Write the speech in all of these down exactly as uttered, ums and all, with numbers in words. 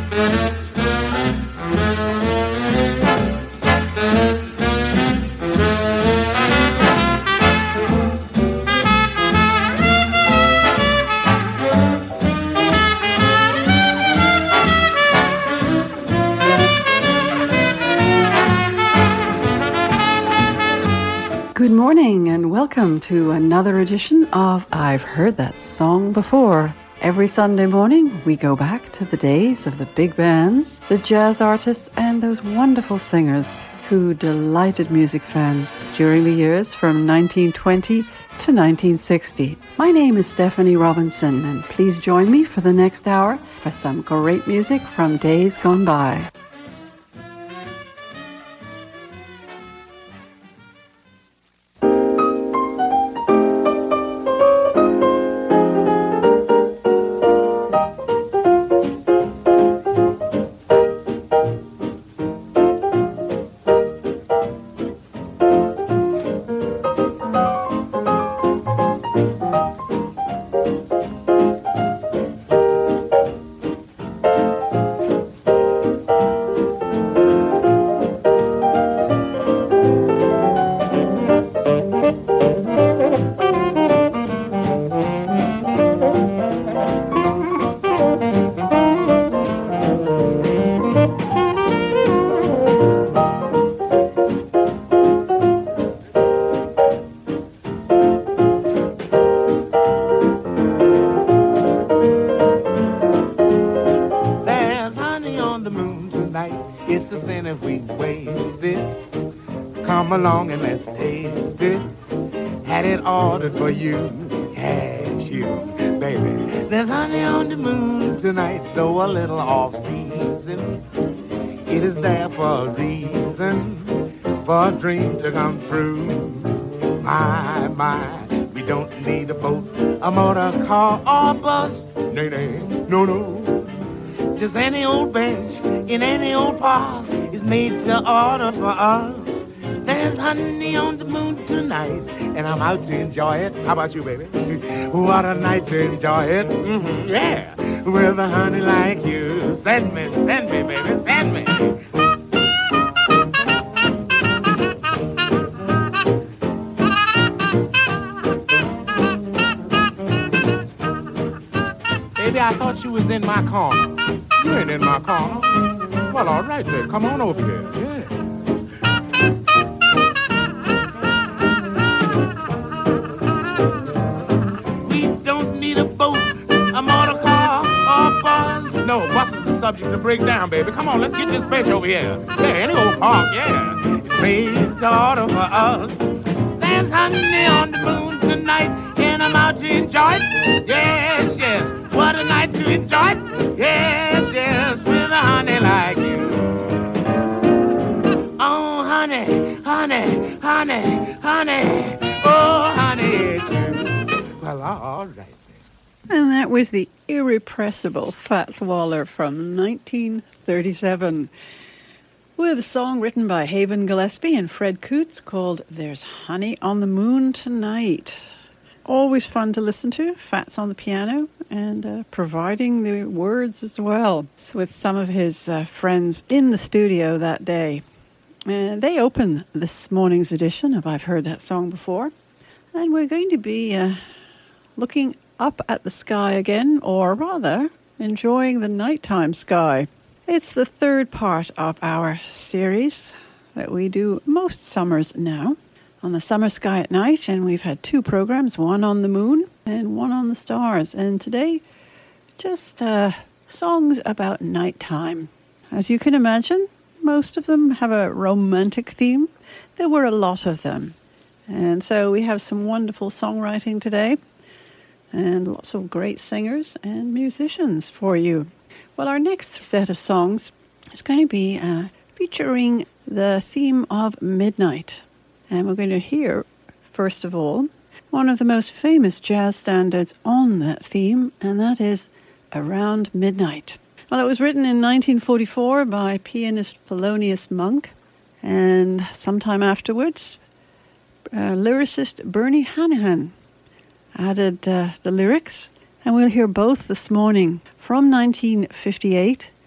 Good morning and welcome to another edition of I've Heard That Song Before. Every Sunday morning we go back to the days of the big bands, the jazz artists and those wonderful singers who delighted music fans during the years from nineteen twenty to nineteen sixty. My name is Stephanie Robinson and please join me for the next hour for some great music from days gone by. Along and let's taste it. Had it ordered for you, had you, baby. There's honey on the moon tonight, though a little off season. It is there for a reason, for a dream to come true. My, my, we don't need a boat, a motor car, or bus. Nay, nay, no, no. Just any old bench in any old park is made to order for us. There's honey on the moon tonight, and I'm out to enjoy it. How about you, baby? What a night to enjoy it. Mm-hmm, yeah, with a honey like you. Send me, send me, baby, send me. Baby, I thought you was in my corner. You ain't in my corner. Well, all right, then. Come on over here. Yeah. No, bus is the subject to break down, baby. Come on, let's get this bench over here. Yeah, any old park, yeah. It's made to order for us. There's honey on the moon tonight, and I'm out to enjoy it. Yes, yes, what a night to enjoy it. Yes, yes, with a honey like you. Oh, honey, honey, honey, honey. Oh, honey, it's you. Well, all right. And that was the irrepressible Fats Waller from nineteen thirty-seven with a song written by Haven Gillespie and Fred Coots called There's Honey on the Moon Tonight. Always fun to listen to, Fats on the piano and uh, providing the words as well with some of his uh, friends in the studio that day. And they open this morning's edition of I've Heard That Song Before. And we're going to be uh, looking up at the sky again, or rather, enjoying the nighttime sky. It's the third part of our series that we do most summers now on the summer sky at night, and we've had two programs, one on the moon and one on the stars. And today, just uh, songs about nighttime. As you can imagine, most of them have a romantic theme. There were a lot of them. And so we have some wonderful songwriting today, and lots of great singers and musicians for you. Well, our next set of songs is going to be uh, featuring the theme of midnight. And we're going to hear, first of all, one of the most famous jazz standards on that theme, and that is Around Midnight. Well, it was written in nineteen forty-four by pianist Thelonious Monk, and sometime afterwards, uh, lyricist Bernie Hanahan added uh, the lyrics, and we'll hear both this morning from nineteen fifty-eight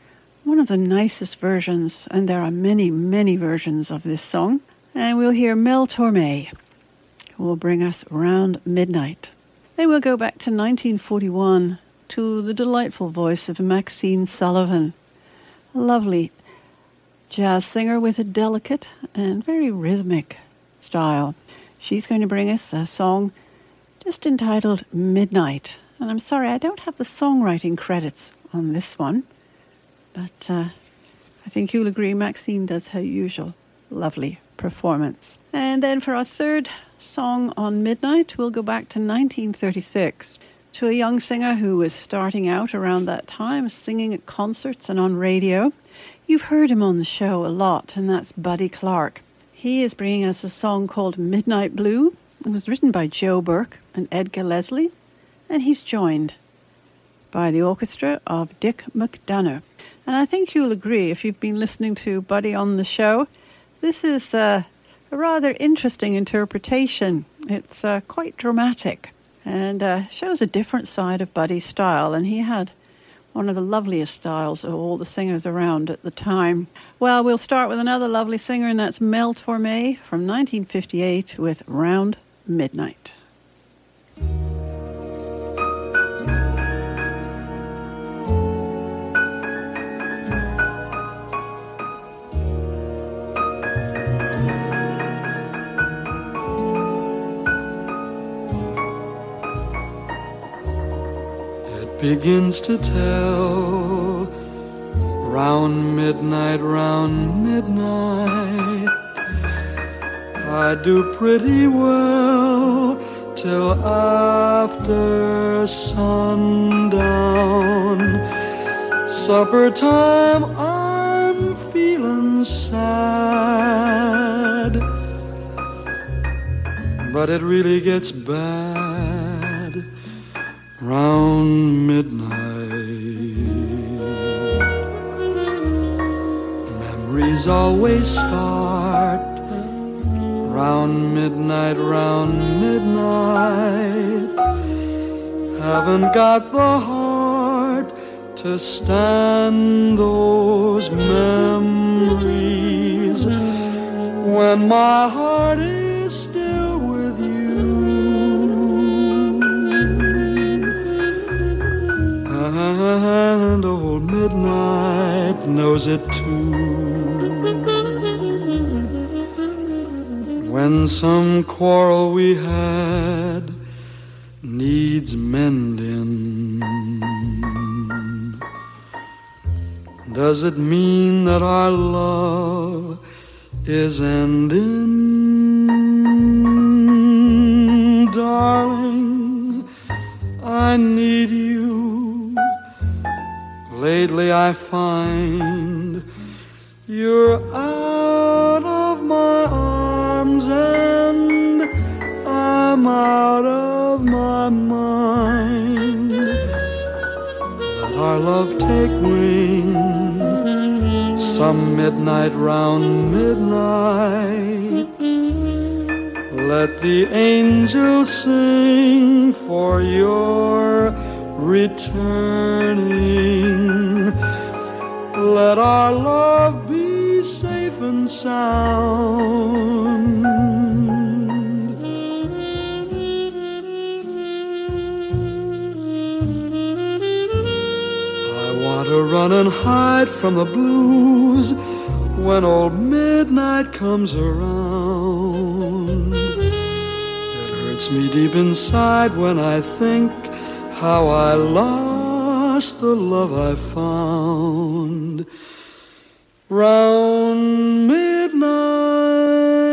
one of the nicest versions, and there are many, many versions of this song. And we'll hear Mel Torme, who will bring us Round Midnight. Then we'll go back to nineteen forty-one to the delightful voice of Maxine Sullivan, a lovely jazz singer with a delicate and very rhythmic style. She's going to bring us a song just entitled Midnight. And I'm sorry, I don't have the songwriting credits on this one, but uh, I think you'll agree Maxine does her usual lovely performance. And then for our third song on Midnight, we'll go back to nineteen thirty-six to a young singer who was starting out around that time, singing at concerts and on radio. You've heard him on the show a lot, and that's Buddy Clark. He is bringing us a song called Midnight Blue. It was written by Joe Burke and Edgar Leslie, and he's joined by the orchestra of Dick McDonough. And I think you'll agree, if you've been listening to Buddy on the show, this is uh, a rather interesting interpretation. It's uh, quite dramatic and uh, shows a different side of Buddy's style, and he had one of the loveliest styles of all the singers around at the time. Well, we'll start with another lovely singer, and that's Mel Torme from nineteen fifty-eight with Round Midnight. Begins to tell, round midnight, round midnight, I do pretty well till after sundown. Supper time, I'm feeling sad, but it really gets bad round midnight. Memories always start round midnight, round midnight. Haven't got the heart to stand those memories when my heart is still with you. And old midnight knows it too. When some quarrel we had needs mending, does it mean that our love is ending? Darling, I need you. Lately I find you're out of my arms and I'm out of my mind. Let our love take wing some midnight, round midnight. Let the angels sing for your returning. Let our love be safe and sound. I want to run and hide from the blues when old midnight comes around. It hurts me deep inside when I think how I lost the love I found round midnight.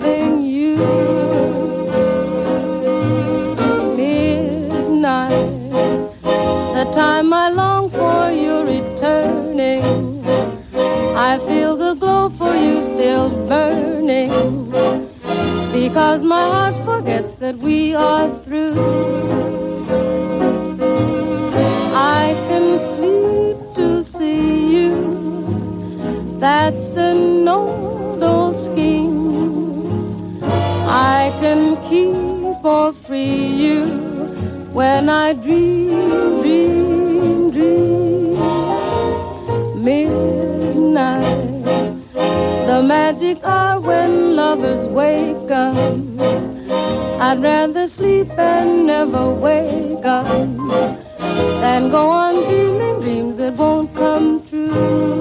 loving you. Midnight, the time I long for your returning. I feel the glow for you still burning, because my heart forgets that we are through. I can sleep to see you. That's an old, old scheme. I can keep or free you when I dream, dream, dream. Midnight, the magic hour when lovers wake up. I'd rather sleep and never wake up than go on dreaming dreams that won't come true.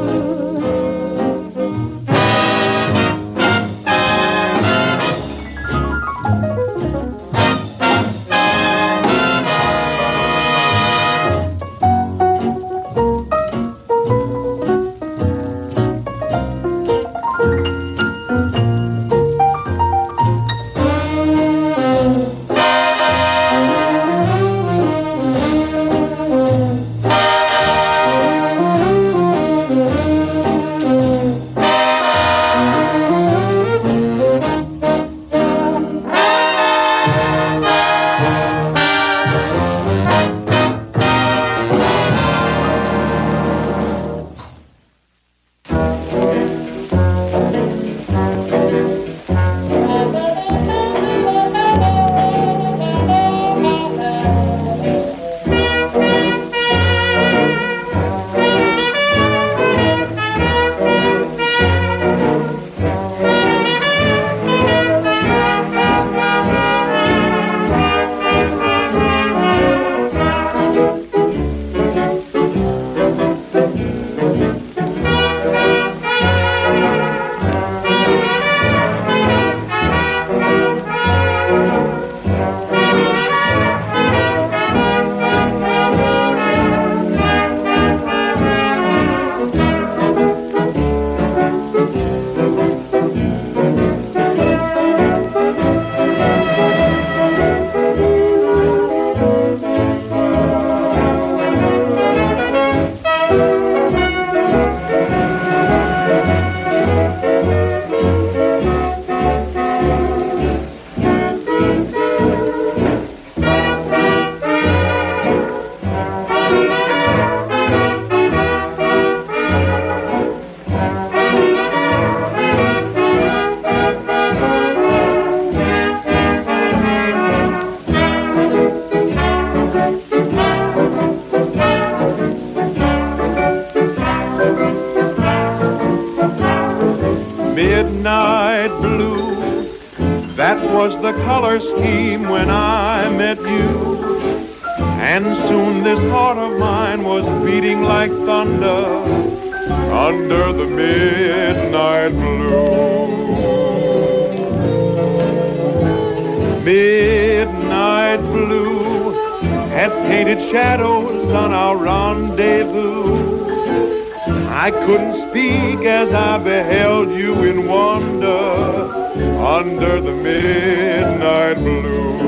Midnight blue, that was the color scheme when I met you. And soon this heart of mine was beating like thunder under the midnight blue. Midnight blue had painted shadows on our rendezvous. I couldn't speak as I beheld you in wonder under the midnight blue.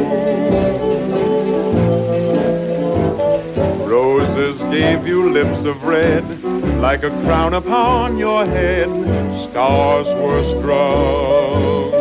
Roses gave you lips of red, like a crown upon your head. Stars were strung.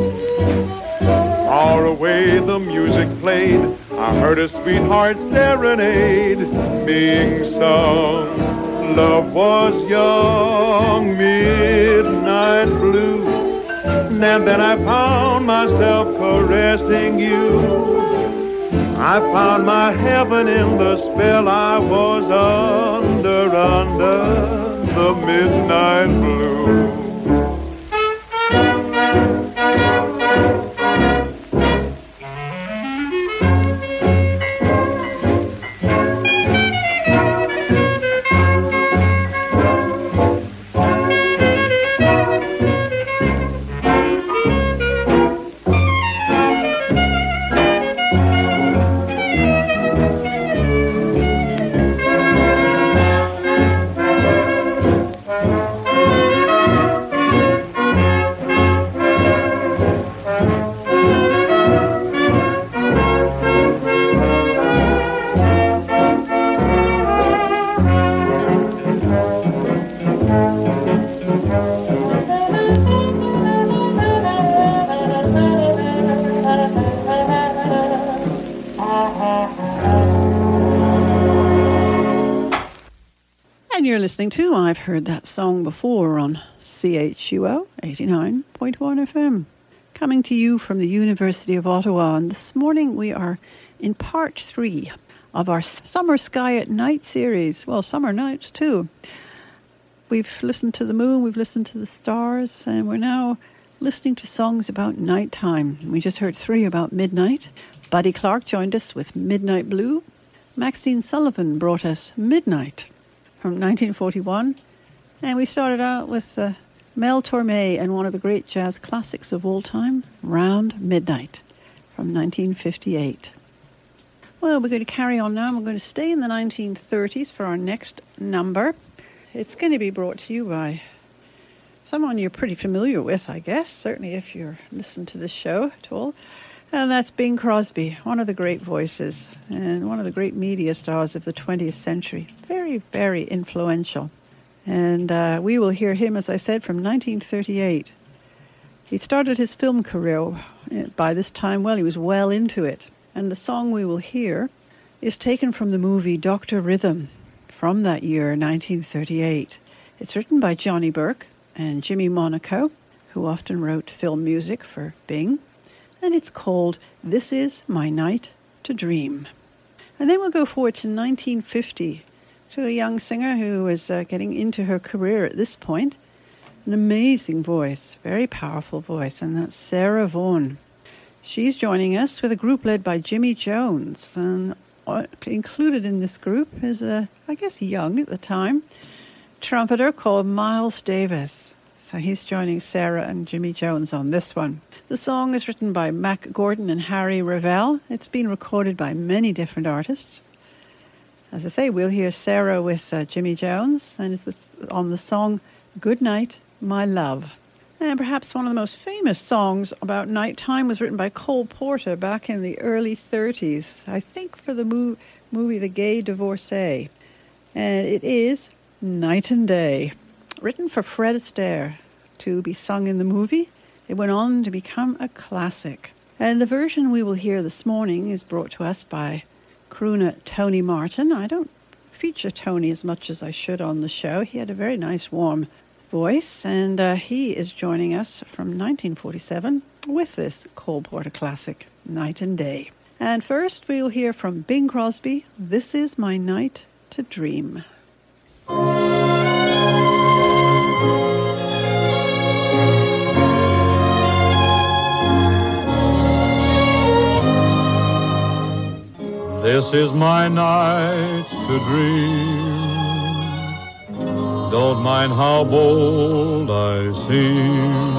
Far away the music played. I heard a sweetheart serenade being sung. Love was young, midnight blue. And then I found myself caressing you. I found my heaven in the spell I was under, under the midnight blue. listening to I've Heard That Song Before on C H U O eighty-nine point one F M. Coming to you from the University of Ottawa. And this morning we are in part three of our Summer Sky at Night series. Well, summer nights too. We've listened to the moon, we've listened to the stars, and we're now listening to songs about nighttime. We just heard three about midnight. Buddy Clark joined us with Midnight Blue. Maxine Sullivan brought us Midnight from nineteen forty-one. And we started out with uh, Mel Torme and one of the great jazz classics of all time, Round Midnight from nineteen fifty-eight. Well, we're going to carry on now. We're going to stay in the nineteen thirties for our next number. It's going to be brought to you by someone you're pretty familiar with, I guess, certainly if you're listening to this show at all. And that's Bing Crosby, one of the great voices and one of the great media stars of the twentieth century. Very, very influential. And uh, we will hear him, as I said, from nineteen thirty-eight. He started his film career by this time. Well, he was well into it. And the song we will hear is taken from the movie Doctor Rhythm from that year, nineteen thirty-eight. It's written by Johnny Burke and Jimmy Monaco, who often wrote film music for Bing. And it's called This Is My Night to Dream. And then we'll go forward to nineteen fifty, to a young singer who was uh, getting into her career at this point. An amazing voice, very powerful voice, and that's Sarah Vaughan. She's joining us with a group led by Jimmy Jones, and uh, included in this group is a, I guess young at the time, trumpeter called Miles Davis. So he's joining Sarah and Jimmy Jones on this one. The song is written by Mac Gordon and Harry Ravel. It's been recorded by many different artists. As I say, we'll hear Sarah with uh, Jimmy Jones, and it's on the song Good Night, My Love. And perhaps one of the most famous songs about nighttime was written by Cole Porter back in the early thirties, I think for the mov- movie The Gay Divorcee. And it is Night and Day, written for Fred Astaire to be sung in the movie. It went on to become a classic. And the version we will hear this morning is brought to us by crooner Tony Martin. I don't feature Tony as much as I should on the show. He had a very nice, warm voice, and uh, he is joining us from nineteen forty-seven with this Cole Porter classic, Night and Day. And first, we'll hear from Bing Crosby, This Is My Night to Dream. This is my night to dream. Don't mind how bold I seem.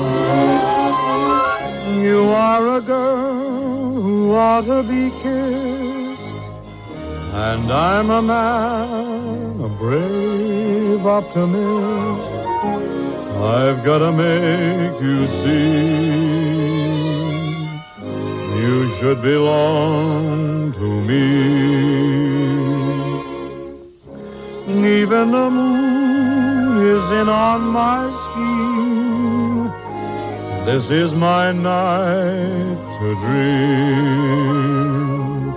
You are a girl who ought to be kissed, and I'm a man, a brave optimist. I've got to make you see you should belong to me. Even the moon is in on my scheme. This is my night to dream.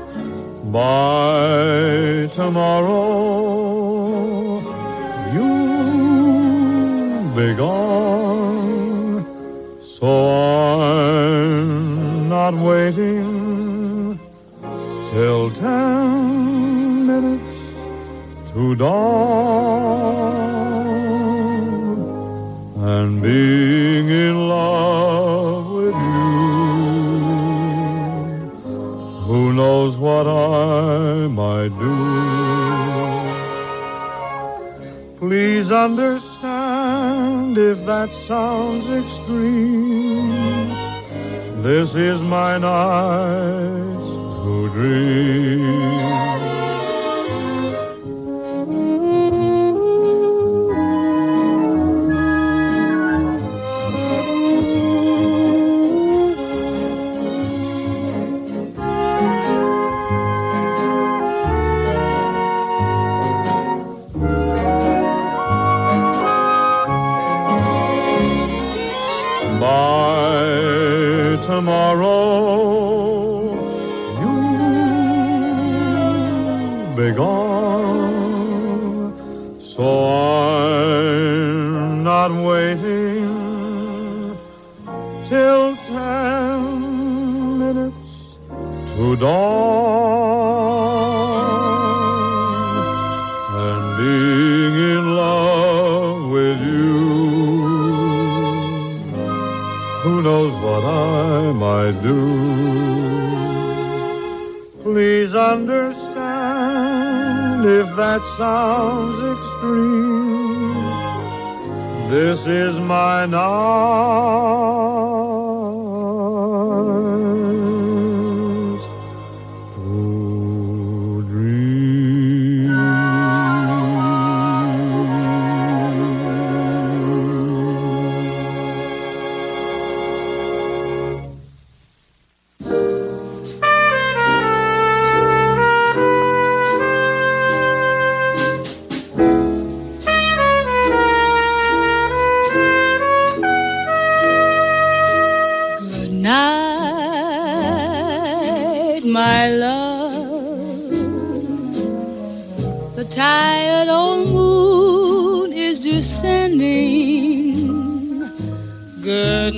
By tomorrow, you'll be gone, so I'm not waiting till ten minutes to dawn, and being in love with you, who knows what I might do. Please understand if that sounds extreme. This is my night to dream. Tomorrow you'll be gone, So I'm not waiting till ten minutes to dawn, and being in love with you, who knows what I might do. Please understand if that sounds extreme. This is my night to dream. Night, my love. The tired old moon is descending. Good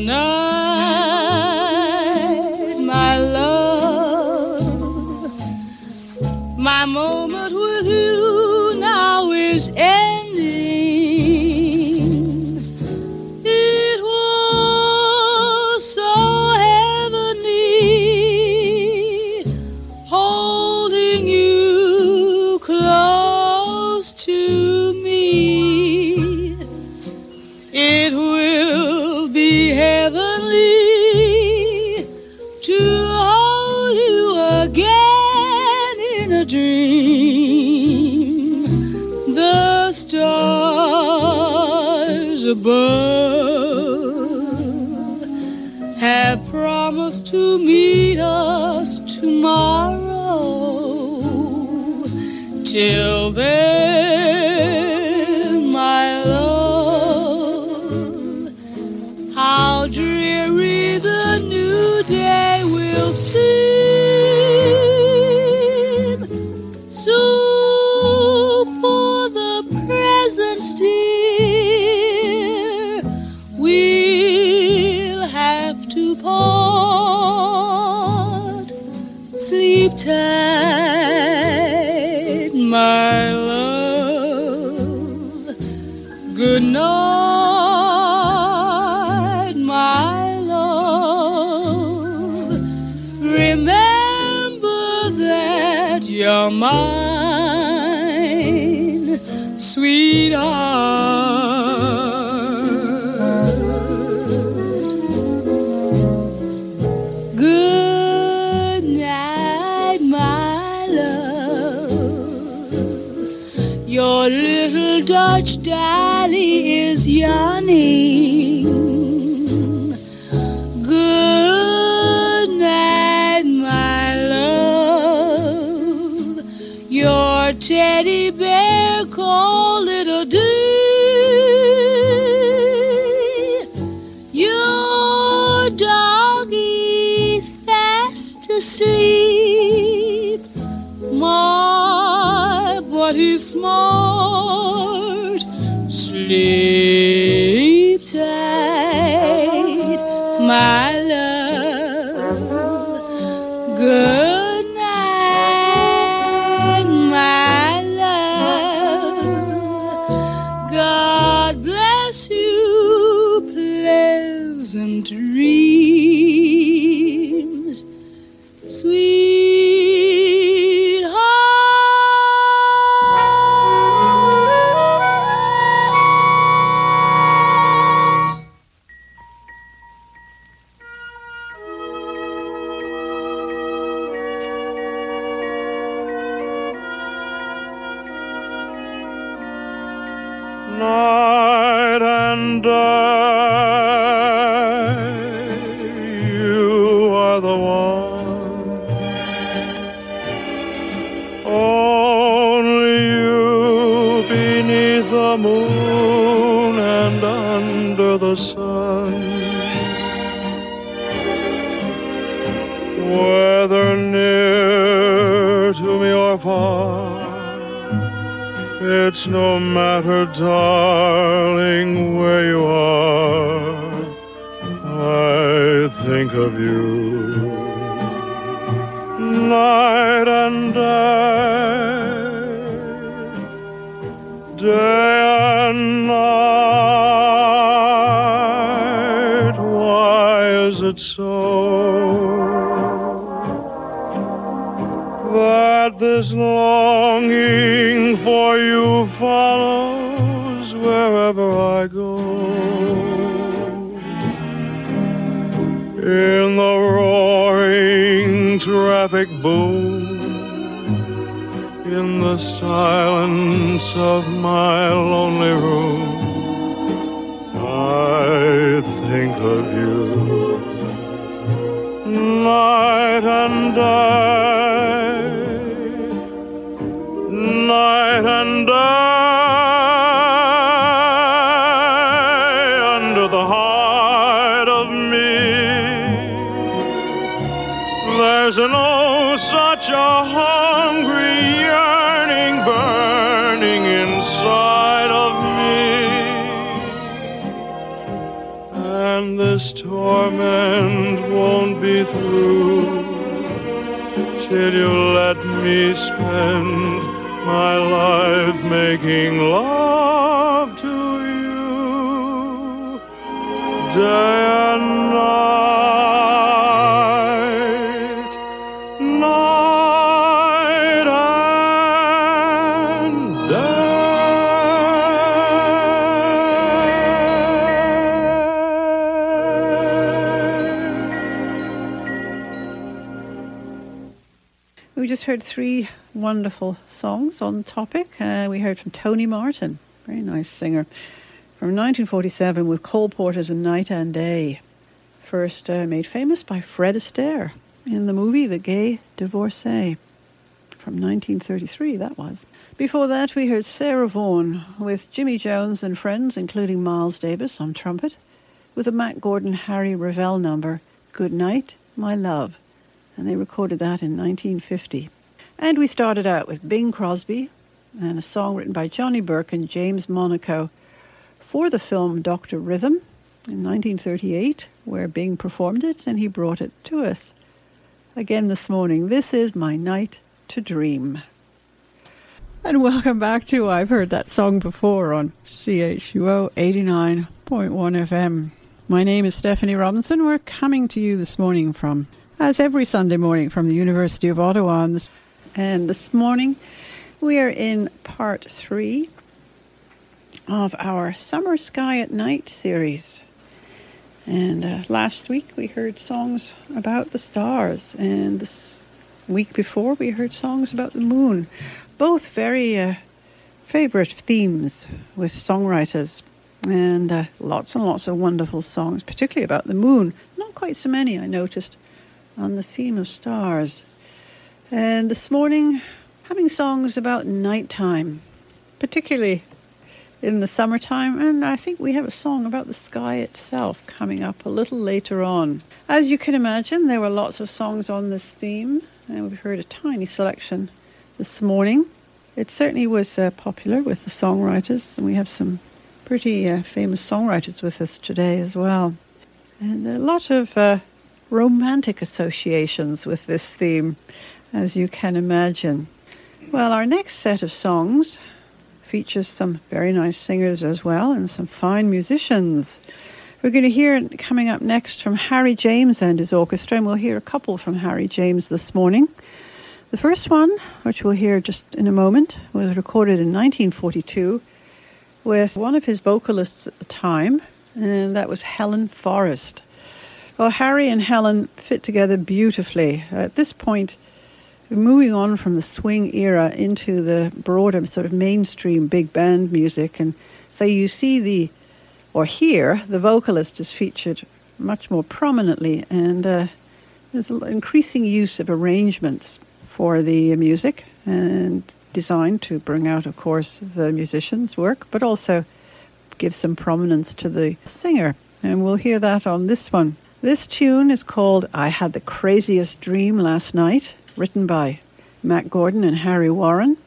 night, my love. My moment with you now is ending. It was so holding you close to me. It will be heavenly to hold you again in a dream. The stars above have promised to meet us tomorrow. Till then, my love, how dreary the new day will seem. So for the present, dear, we'll have to part. Sleep tight, my love. Good night, my love. Remember that you're mine, sweetheart. Good night, my love. Your little Dutch dolly is yawning. Good night, my love. Your teddy bear called Little Dee. Your doggy's fast asleep. My, but he's smart. Sleep tight, my love. Good night, my love. God bless you, pleasant dreams, sweetheart. Night and day, you are the one. Only you beneath the moon and under the sun. Whether near to me or far, It's no matter, darling, where you are, I think of you night and day, day and night. Why is it so that this longing for you follows wherever I go? In the roaring traffic boom, in the silence of my lonely room, I think of you night and day, night and day. Under the heart of me, there's an oh such a hungry yearning burning inside of me, and this torment won't be through till you let me spend my life making love to you day and night, night and day. We just heard three wonderful songs on the topic. Uh, we heard from Tony Martin, very nice singer, from nineteen forty-seven with Cole Porter's Night and Day, first uh, made famous by Fred Astaire in the movie The Gay Divorcee from nineteen thirty-three, that was. Before that, we heard Sarah Vaughan with Jimmy Jones and friends, including Miles Davis on trumpet, with a Matt Gordon Harry Ravel number, Good Night, My Love, and they recorded that in nineteen fifty. And we started out with Bing Crosby and a song written by Johnny Burke and James Monaco for the film Doctor Rhythm in nineteen thirty-eight, where Bing performed it and he brought it to us. Again this morning, this is My Night to Dream. And welcome back to I've Heard That Song Before on C H U O eighty-nine point one F M. My name is Stephanie Robinson. We're coming to you this morning from, as every Sunday morning, from the University of Ottawa. And this, and this morning we are in part three of our Summer Sky at Night series. And uh, last week we heard songs about the stars, and this week before we heard songs about the moon. Both very uh, favourite themes with songwriters, and uh, lots and lots of wonderful songs, particularly about the moon. Not quite so many, I noticed, on the theme of stars. And this morning, having songs about nighttime, particularly in the summertime, and I think we have a song about the sky itself coming up a little later on. As you can imagine, there were lots of songs on this theme, and we've heard a tiny selection this morning. It certainly was uh, popular with the songwriters, and we have some pretty uh, famous songwriters with us today as well. And a lot of uh, romantic associations with this theme, as you can imagine. Well, our next set of songs features some very nice singers as well, and some fine musicians. We're going to hear coming up next from Harry James and his orchestra, and we'll hear a couple from Harry James this morning. The first one, which we'll hear just in a moment, was recorded in nineteen forty-two with one of his vocalists at the time, and that was Helen Forrest. Well, Harry and Helen fit together beautifully. At this point, moving on from the swing era into the broader sort of mainstream big band music. And so you see the, or hear, the vocalist is featured much more prominently, and uh, there's an increasing use of arrangements for the music and designed to bring out, of course, the musician's work, but also give some prominence to the singer. And we'll hear that on this one. This tune is called I Had the Craziest Dream Last Night, written by Matt Gordon and Harry Warren,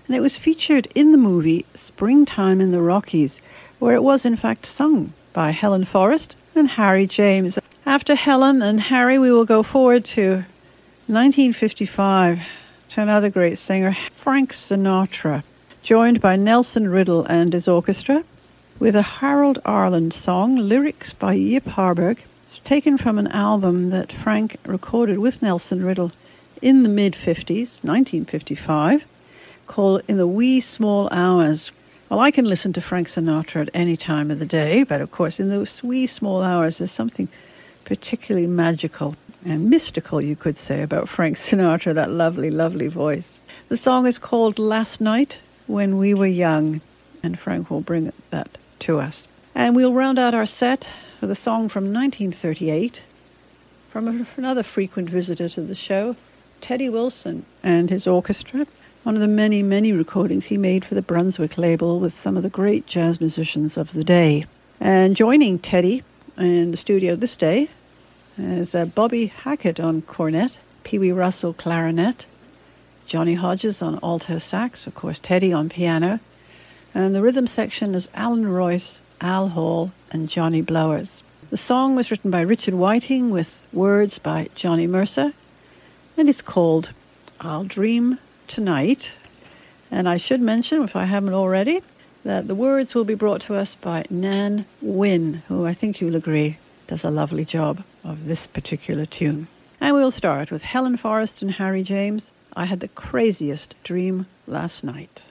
and it was featured in the movie Springtime in the Rockies, where it was in fact sung by Helen Forrest and Harry James. After Helen and Harry, we will go forward to nineteen fifty-five to another great singer, Frank Sinatra, joined by Nelson Riddle and his orchestra, with a Harold Arlen song, lyrics by Yip Harburg. It's taken from an album that Frank recorded with Nelson Riddle in the mid-fifties, nineteen fifty-five, called In the Wee Small Hours. Well, I can listen to Frank Sinatra at any time of the day, but of course in those wee small hours there's something particularly magical and mystical, you could say, about Frank Sinatra, that lovely, lovely voice. The song is called Last Night When We Were Young, and Frank will bring that to us. And we'll round out our set with a song from nineteen thirty-eight from another frequent visitor to the show, Teddy Wilson and his orchestra, one of the many, many recordings he made for the Brunswick label with some of the great jazz musicians of the day. And joining Teddy in the studio this day is uh, Bobby Hackett on cornet, Pee Wee Russell clarinet, Johnny Hodges on alto sax, of course Teddy on piano, and the rhythm section is Alan Royce, Al Hall, and Johnny Blowers. The song was written by Richard Whiting with words by Johnny Mercer, and it's called I'll Dream Tonight. And I should mention, if I haven't already, that the words will be brought to us by Nan Wynn, who I think you'll agree does a lovely job of this particular tune. And we'll start with Helen Forrest and Harry James, I Had the Craziest Dream Last Night.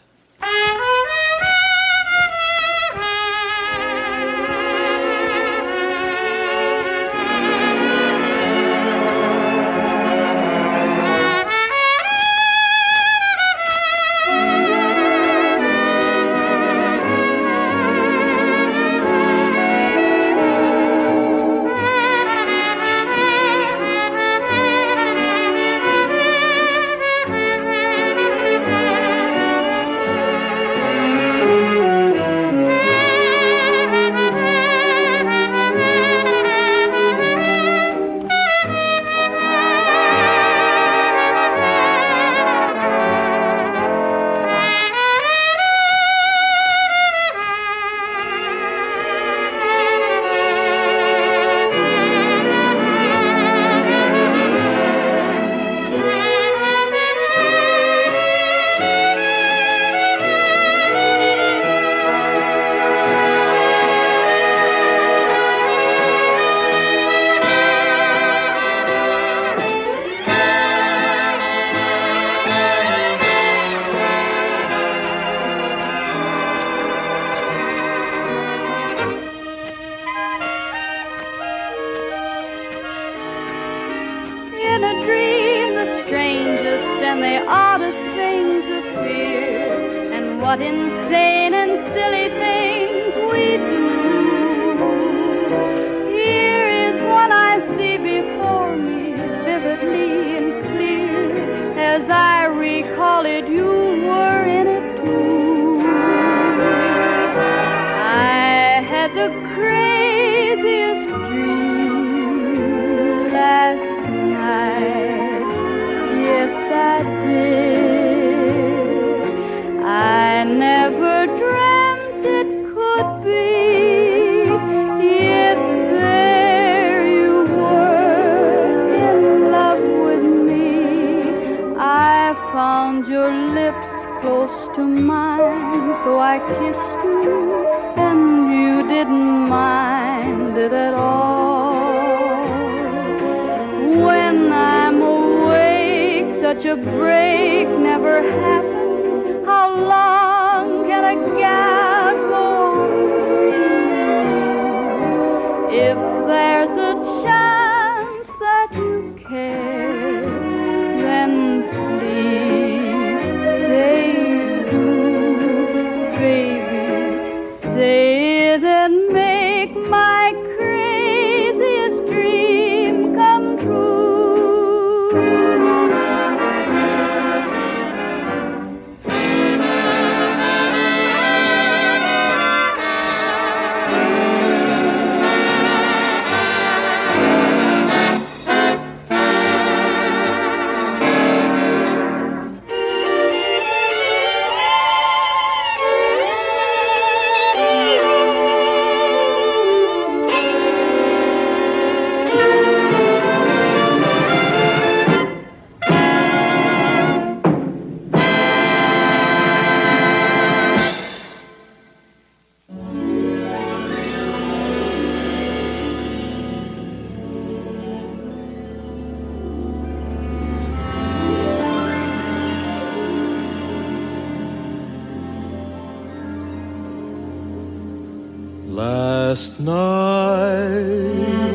Last night,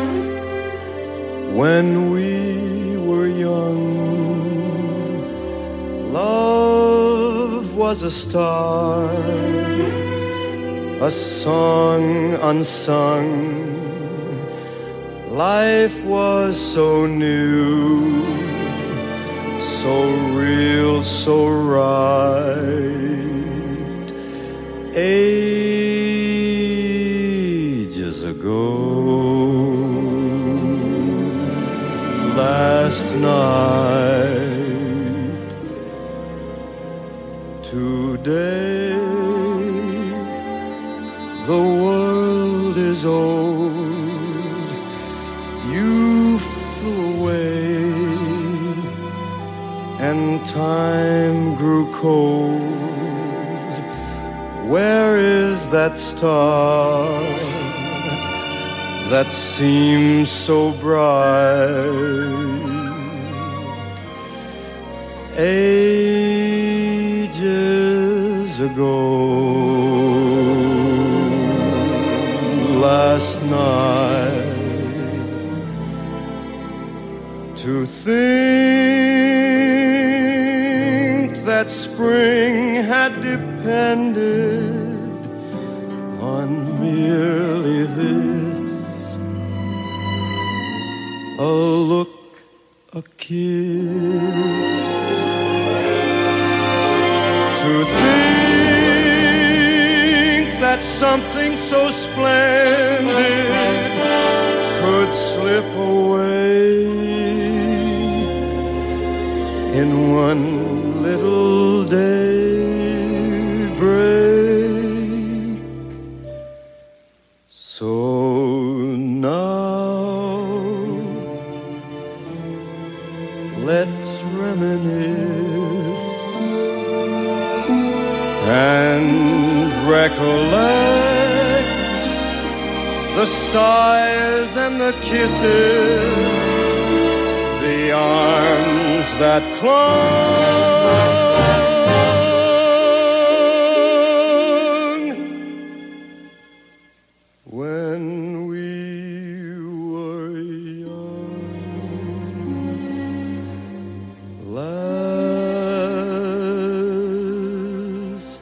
when we were young, love was a star, a song unsung. Life was so new, so real, so right. Ages ago, last night, today, the world is old. You flew away, and time grew cold. Where is that star that seems so bright? Ages ago, last night, to think that spring had depended on merely this, a look, a kiss. To think that something so splendid could slip away in one little daybreak. So now let's reminisce and recollect the sighs and the kisses, the arms that clung when we were young. Last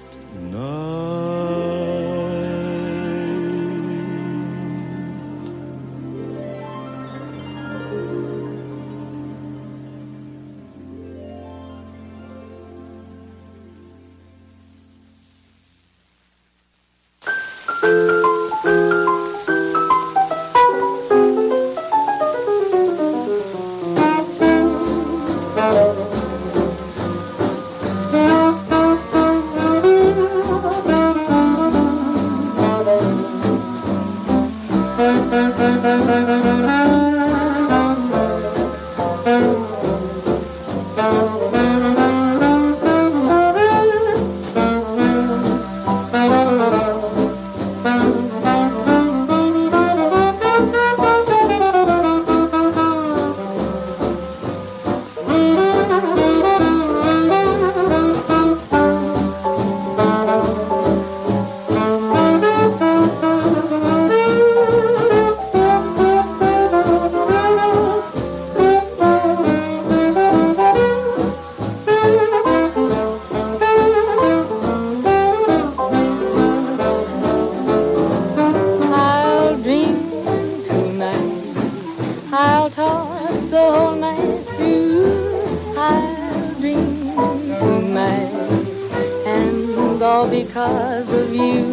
because of you.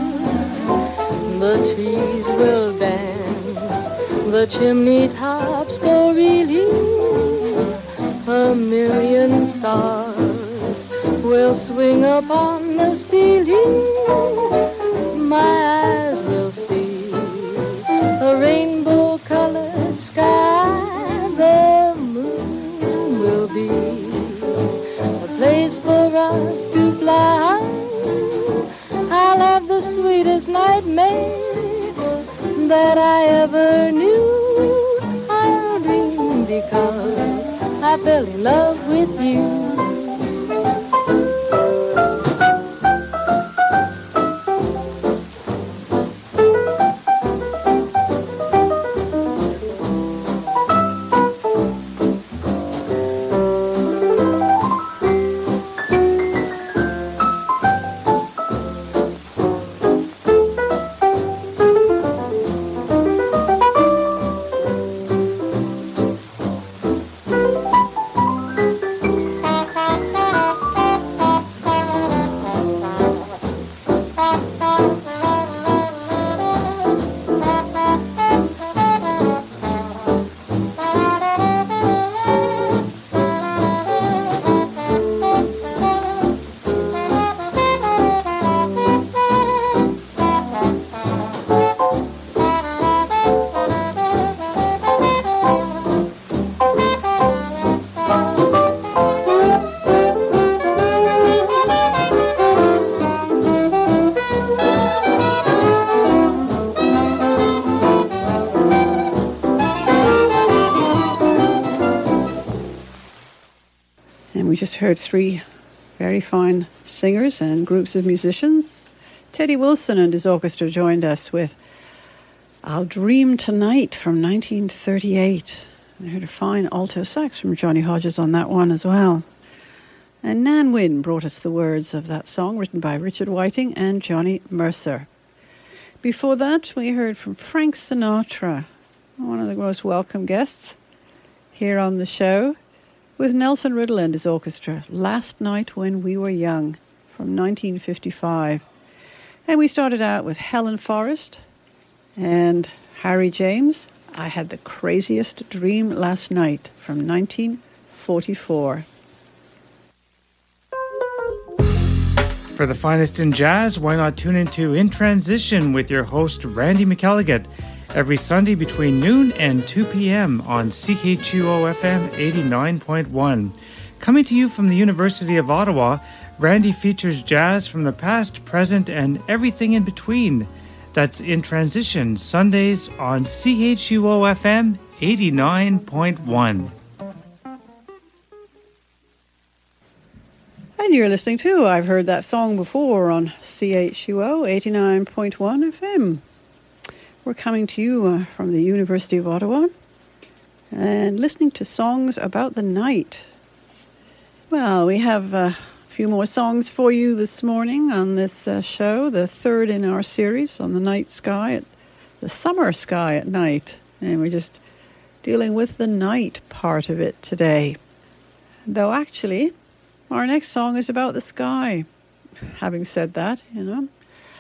The trees will dance, the chimney tops go reeling, a million stars will swing upon the ceiling. My eyes will see a rainbow-colored sky. The moon will be a place for us to fly. I'll have the sweetest nightmare that I ever knew. I'll dream because I fell in love with you. we just heard three very fine singers and groups of musicians. Teddy Wilson and his orchestra joined us with I'll Dream Tonight from nineteen thirty-eight. I heard a fine alto sax from Johnny Hodges on that one as well. And Nan Wynn brought us the words of that song written by Richard Whiting and Johnny Mercer. Before that, we heard from Frank Sinatra, one of the most welcome guests here on the show, with Nelson Riddle and his orchestra, Last Night When We Were Young from nineteen fifty-five. And we started out with Helen Forrest and Harry James, I Had the Craziest Dream Last Night from nineteen forty-four. For the finest in jazz, why not tune into In Transition with your host Randy McElligott every Sunday between noon and two p.m. on C H U O F M eighty-nine point one. Coming to you from the University of Ottawa, Randy features jazz from the past, present, and everything in between. That's In Transition, Sundays on C H U O F M eighty-nine point one. And you're listening to I've Heard That Song Before on C H U O eighty-nine point one F M. We're coming to you uh, from the University of Ottawa and listening to songs about the night. Well, we have a few more songs for you this morning on this uh, show, the third in our series on the night sky, at the summer sky at night. And we're just dealing with the night part of it today. Though actually, our next song is about the sky. Having said that, you know.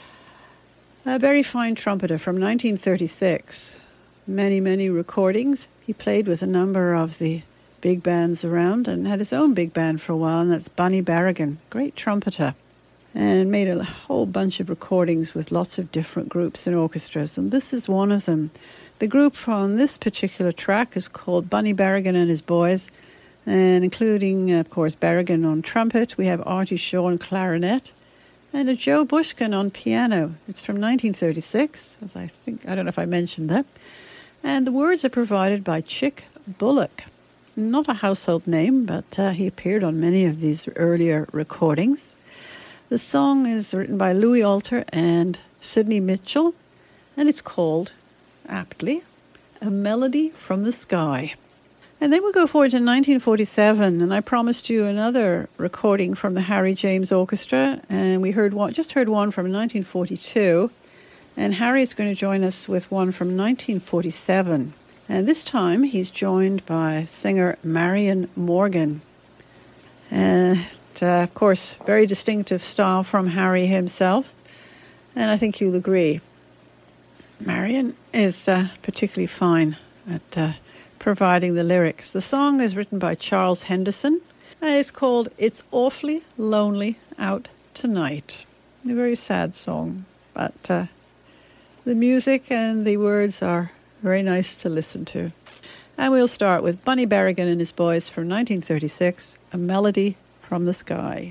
A very fine trumpeter from nineteen thirty-six. Many, many recordings. He played with a number of the big bands around and had his own big band for a while, and that's Bunny Barrigan, great trumpeter. And made a whole bunch of recordings with lots of different groups and orchestras, and this is one of them. The group on this particular track is called Bunny Barrigan and His Boys, and including, of course, Barrigan on trumpet. We have Artie Shaw on clarinet and a Joe Bushkin on piano. It's from nineteen thirty-six, as I think, I don't know if I mentioned that. And the words are provided by Chick Bullock. Not a household name, but uh, he appeared on many of these earlier recordings. The song is written by Louis Alter and Sidney Mitchell, and it's called, aptly, A Melody from the Sky. And then we'll go forward to nineteen forty-seven, and I promised you another recording from the Harry James Orchestra, and we heard one, just heard one from nineteen forty-two, and Harry is going to join us with one from nineteen forty-seven. And this time he's joined by singer Marion Morgan. And uh, of course, very distinctive style from Harry himself, and I think you'll agree. Marion is uh, particularly fine at uh, providing the lyrics. The song is written by Charles Henderson, and it's called It's Awfully Lonely Out Tonight. A very sad song, but uh, the music and the words are very nice to listen to. And we'll start with Bunny Barrigan and His Boys from nineteen thirty-six, A Melody from the Sky.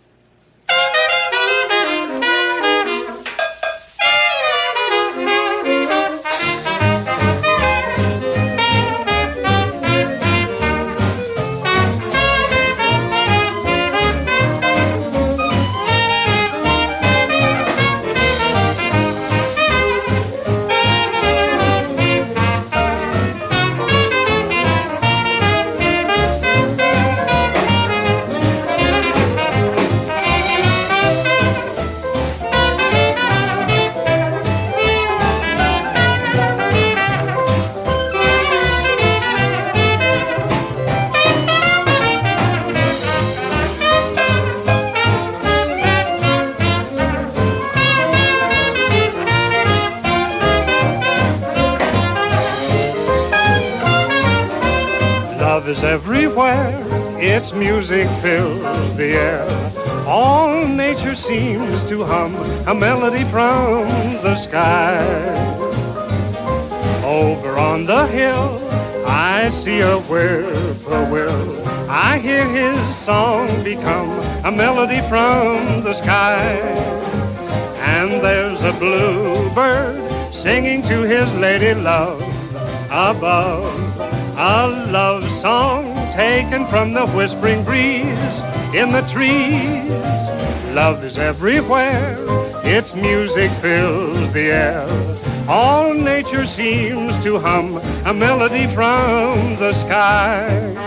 Love is everywhere, its music fills the air. All nature seems to hum a melody from the sky. Over on the hill, I see a whippoorwill. I hear his song become a melody from the sky. And there's a bluebird singing to his lady love above. A love song taken from the whispering breeze in the trees. Love is everywhere, its music fills the air. All nature seems to hum a melody from the sky.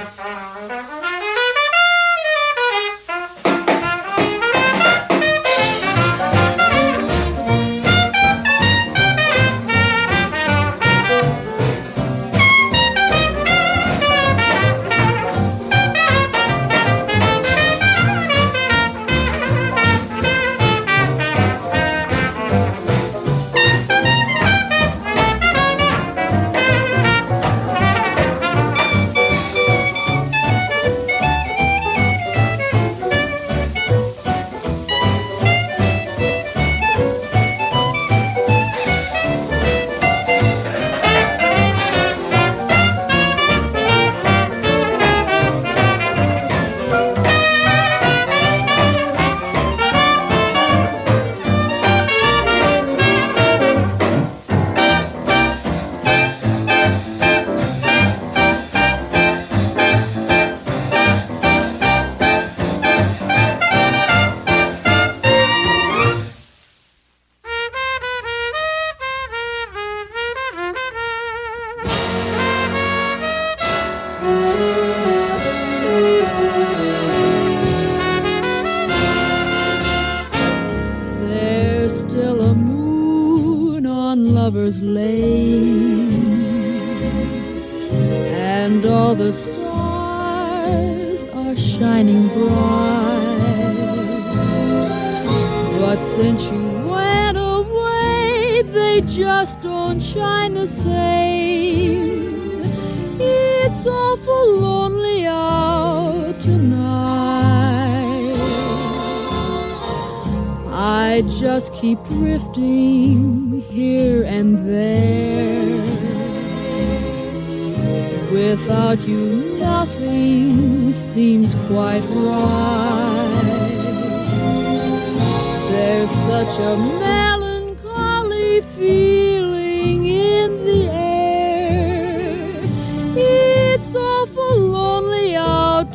Lover's Lane, and all the stars are shining bright. But since you went away, they just don't shine the same. It's awful lonely out tonight. I just keep drifting here and there. Without you, nothing seems quite right. There's such a melancholy feeling in the air. It's awful lonely out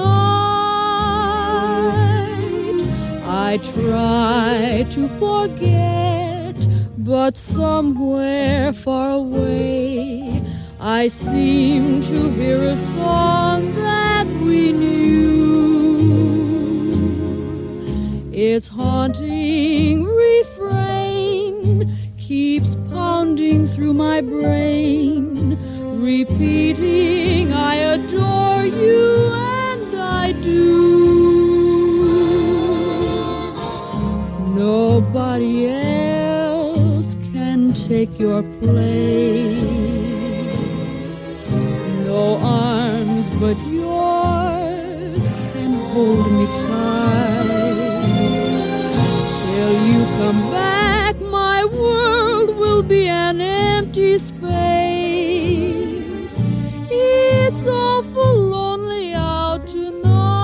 tonight. I try to forget, but somewhere far away I seem to hear a song that we knew. Its haunting refrain keeps pounding through my brain, repeating, I adore you, and I do. Nobody else can take your place. No arms but yours can hold me tight. Till you come back, my world will be an empty space. It's awful lonely out tonight.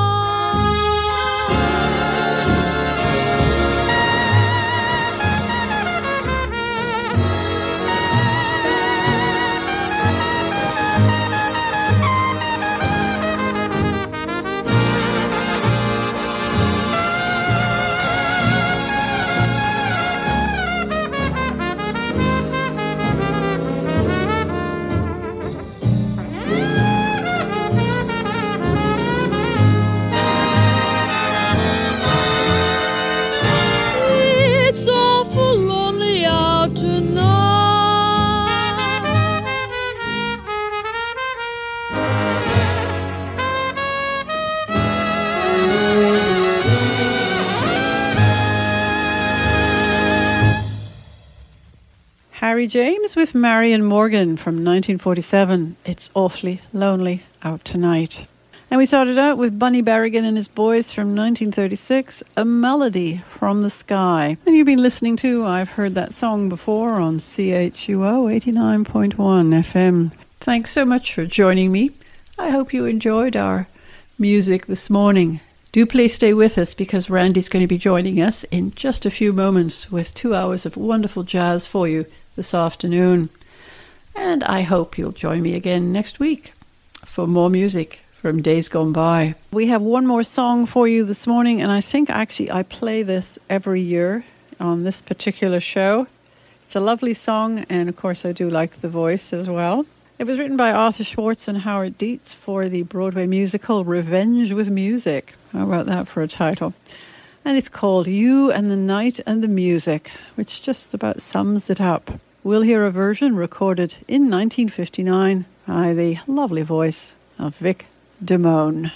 Harry James with Marion Morgan from nineteen forty-seven. It's awfully lonely out tonight. And we started out with Bunny Berrigan and his boys from nineteen thirty-six, A Melody from the Sky. And you've been listening to, I've heard that song before on C H U O eighty-nine point one F M. Thanks so much for joining me. I hope you enjoyed our music this morning. Do please stay with us because Randy's going to be joining us in just a few moments with two hours of wonderful jazz for you this afternoon. And I hope you'll join me again next week for more music from Days Gone By. We have one more song for you this morning, and I think actually I play this every year on this particular show. It's a lovely song, and of course I do like the voice as well. It was written by Arthur Schwartz and Howard Dietz for the Broadway musical Revenge with Music. How about that for a title? And it's called You and the Night and the Music, which just about sums it up. We'll hear a version recorded in nineteen fifty-nine by the lovely voice of Vic Damone.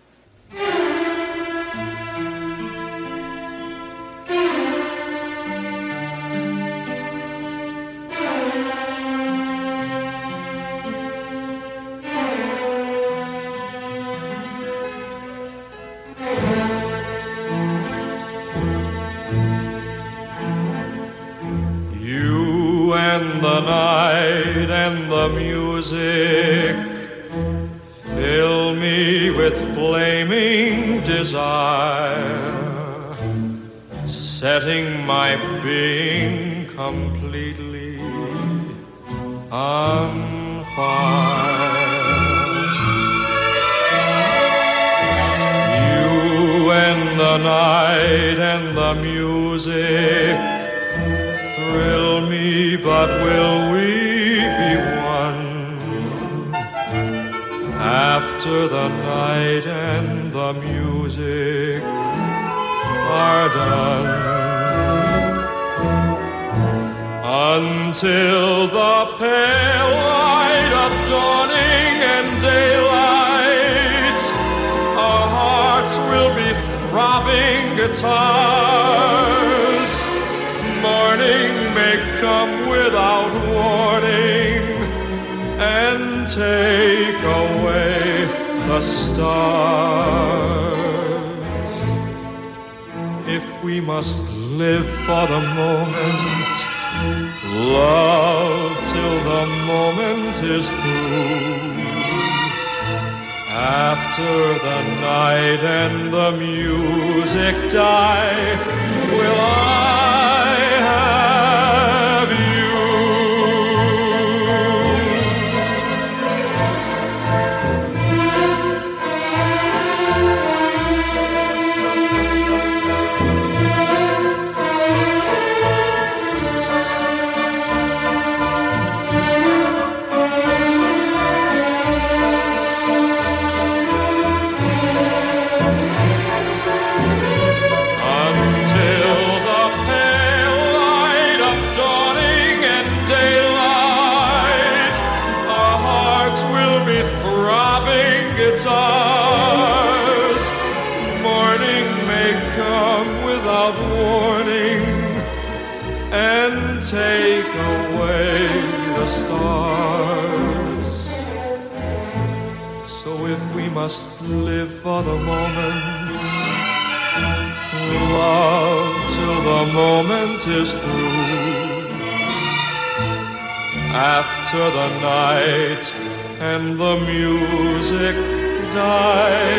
The night and the music fill me with flaming desire, setting my being completely on fire. You and the night and the music thrill me, but will we be one after the night and the music are done? Until the pale light of dawning and daylight, our hearts will be throbbing guitars. Morning may come without warning and take away the stars. If we must live for the moment, love till the moment is through. After the night and the music die, will I have you? Guitars. Morning may come without warning and take away the stars. So if we must live for the moment, love till the moment is through. After the night and the music die,